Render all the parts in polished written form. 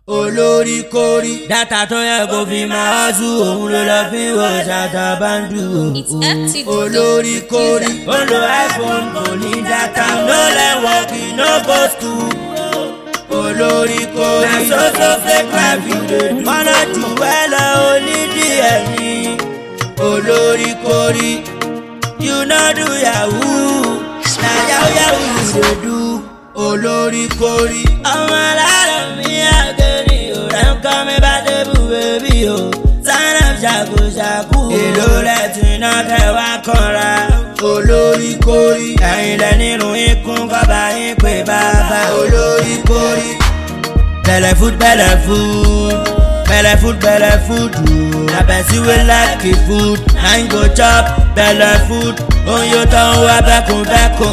olórí kórí. dátà tó yẹ kó fi máa ṣú òun ló lọ fi wọ ṣàtà báńdù. olórí kórí. ó lo iPhone kò ní dátà. no lẹ́wọ̀kì no go school. olórí kórí. na so fake life you dey do. mọ́nà jù ẹ́ lọ onídìí ẹ̀mí. olórí kórí. you no do yahoo. na yahoo you dey do. olórí kórí. ọmọ aláàrọ̀ mi àgẹ̀rì ọ̀rẹ́ ń kọ́ mi bá débù bébí o. sáná ṣàkóṣàkó. èlò lẹ́tì náà tẹ̀ wá kanra. olórí kórí. ẹ̀yin lẹ nínú ikún kọ́ba yín pé bàbá. olórí kórí. bẹ̀lẹ̀ food bẹ̀lẹ̀ food. belle food na person wey like food na him go chop belle food oyo tan wa bẹ́kùn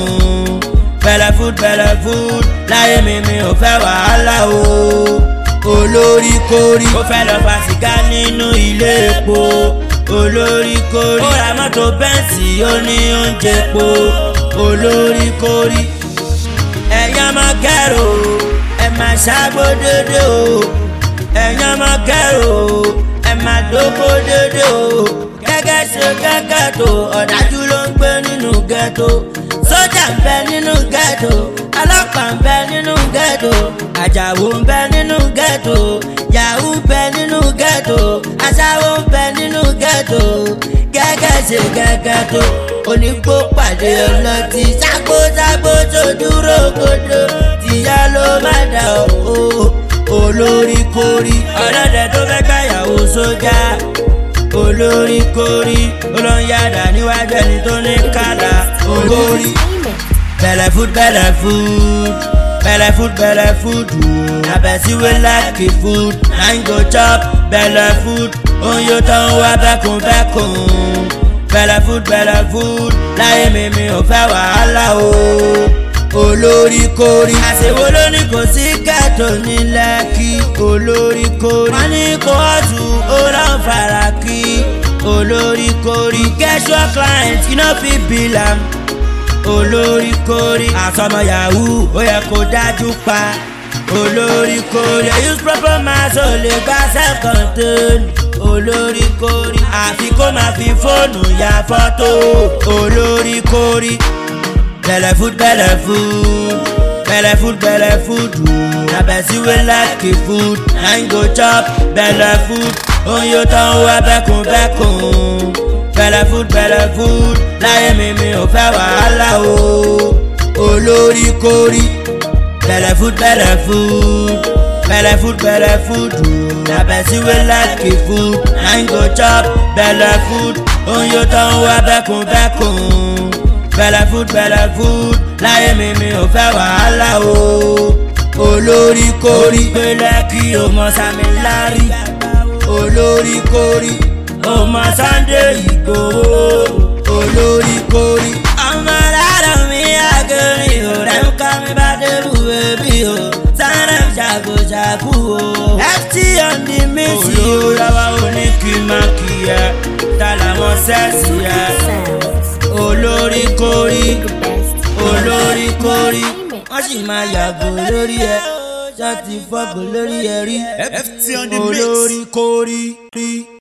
belle food láyé mi ò fẹ́ wàhálà o. olórí kórí. ó fẹ́ lọ fa sìgá nínú ilé epo. olórí kórí. ó ra mọ́tò bẹ́ǹsì ó ní oúnjẹ po. olórí kórí. ẹ̀yàn máa kẹ́rò ẹ̀ máa ṣàgbó dédé o. ẹ̀yàn máa kẹ́rò ẹ̀ máa dóko dédé o. gẹ́gẹ́ ṣe gẹ́gẹ́ tó ọ̀dájú ló ń gbé nínú ghetto. sójà ń bẹ nínú ghetto. ọlọ́pàá ń bẹ nínú ghetto. àjàwó ń bẹ nínú ghetto. yahoo ń bẹ nínú ghetto. aṣáwó ń bẹ nínú ghetto. gẹ́gẹ́ ṣe gẹ́gẹ́ tó onígbó pàdé ọlọ́tí. ṣàgbóṣàgbó tó dúró kodo tìyá ló má dà o. olórí kórí. ọlọ́dẹ tó fẹ́ gbàyàwó sójà. olórí kórí. olóyàdá níwájú ẹni tó ní kàdá. olórí. belle food na person wey like food na him go chop belle food oyo tan wa bẹ́kùn belle food láyé mi ò fẹ́ wàhálà o. olórí kórí. àṣewó ló ní kò sí ghetto ní Lẹ́kì. olórí kórí. wọ́n ní kó ọ̀tún ó lọ́n fara kí. olórí kórí. get your client you no fit bill am. olórí kórí. àsọmọ yahoo ó yẹ kó dájú pa. olórí kórí. use proper mass ó lè gba self-control. olórí kórí. àfi kó máa fi fóònù ya fọ́tò. olórí kórí. belle food na person wey like food na him go chop belle food oyo tan wa bẹ́kùn belle food láyé mi ò fẹ́ wàhálà o. olórí kórí. belle food na person wey like food na him go chop belle food oyo tan wa bẹ́kùn belle food láyé mi ò fẹ́ wàhálà o. olórí kórí. pé Lẹ́kì ò mọ Sami Larry. olórí kórí. ò mọ Sunday Igboho. olórí kórí. ọmọ aláàrọ̀ mi àgẹ̀rì ọ̀rẹ́ ń kọ́ mi bá débù bébí o. sáná ṣàkóṣàkó o. FT on the mix. olùràwọ̀ oníkìmákìyà tàlàmọ́ sẹ́ẹ̀sì yà. olórí kórí. olórí kórí. wọ́n sì máa yàgò lórí ẹ. ṣáà ti fọ́gò lórí ẹ rí. FT on the mix. olórí kórí.